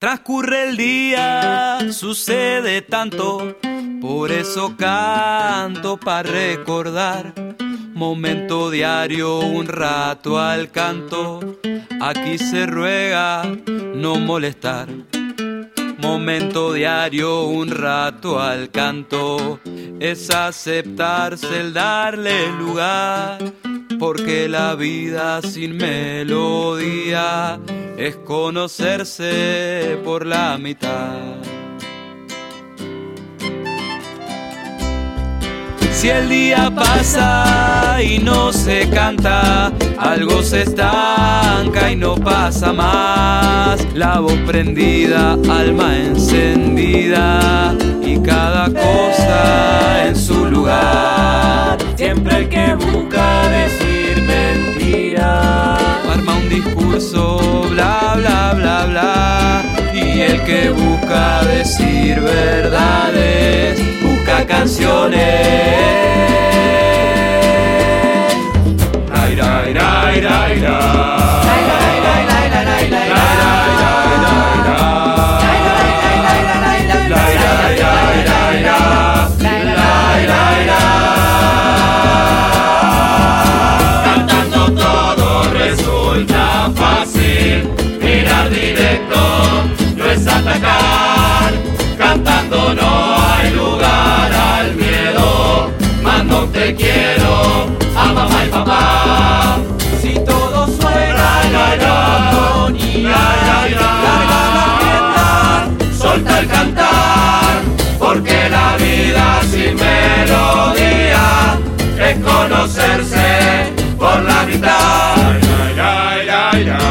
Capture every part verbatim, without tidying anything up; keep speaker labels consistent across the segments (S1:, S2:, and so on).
S1: Transcurre el día, sucede tanto, por eso canto para recordar. Momento diario, un rato al canto, aquí se ruega no molestar. Momento diario, un rato al canto, es aceptarse el darle lugar, porque la vida sin melodía es conocerse por la mitad. Si el día pasa y no se canta, algo se estanca y no pasa más. La voz prendida, alma encendida y cada cosa en su lugar.
S2: Siempre el que busca decir mentira
S1: arma un discurso, bla, bla, bla, bla. Y el que busca decir verdades busca canciones. Rai, rai, rai, rai, rai.
S2: Cantando todo resulta fácil, mirar directo no es atacar. Cantando no hay lugar al miedo, mando te quiero a mamá y papá.
S1: Si todo suena
S2: la monotonía, larga la fiesta, solta el cantar, porque la vida sin melodía es conocerse por la mitad. Ay, ay, ay, ay.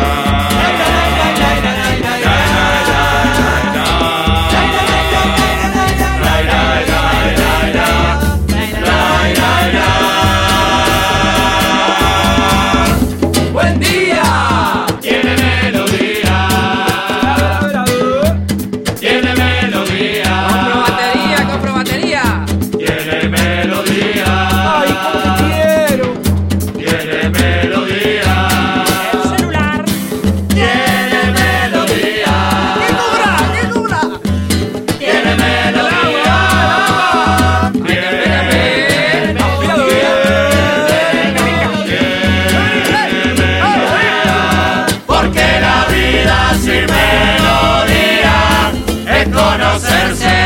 S2: Sin melodía es conocerse